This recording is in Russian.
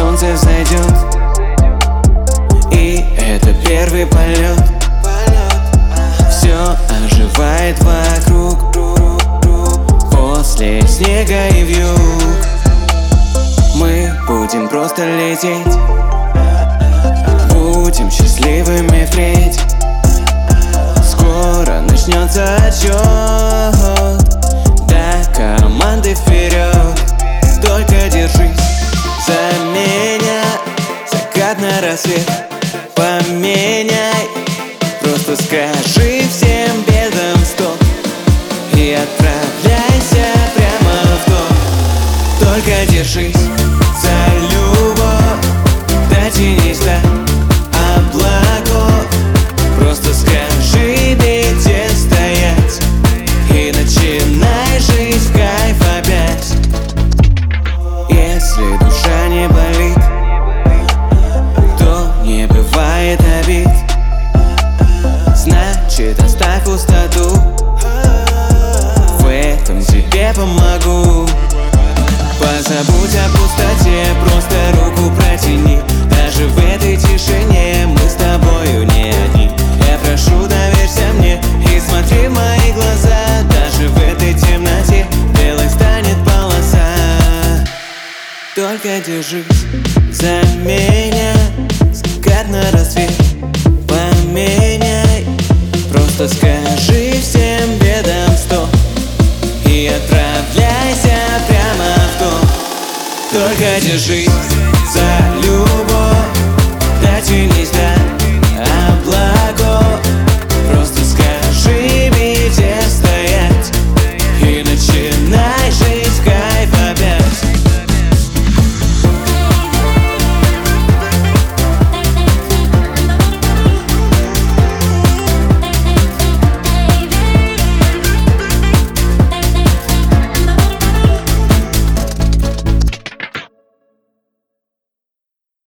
солнце взойдет, и это первый полет. Все оживает вокруг, после снега и вьюг. Мы будем просто лететь, будем счастливыми впредь. Скоро начнется отсчет, до команды вперед. Только держись за меня, закат на рассвет поменяй. Просто скажи всем бедам стоп и отправляйся прямо в топ. Только держись за любовь, дотянись до облаков. Просто скажи беде стоять и начинай жить в кайф опять. Если душа не болит, то не бывает обид. Значит, оставь пустоту, в этом тебе помогу. Позабудь о пустоте, просто руку протяни. Даже в этой тишине мы с тобою не одни. Я прошу, доверься мне и смотри в мои глаза. Даже в этой темноте белой станет полоса. Только держись за меня, закат на рассвет поменяй. Просто скажи всем бедам стоп и отправляйся прямо в топ. Только держись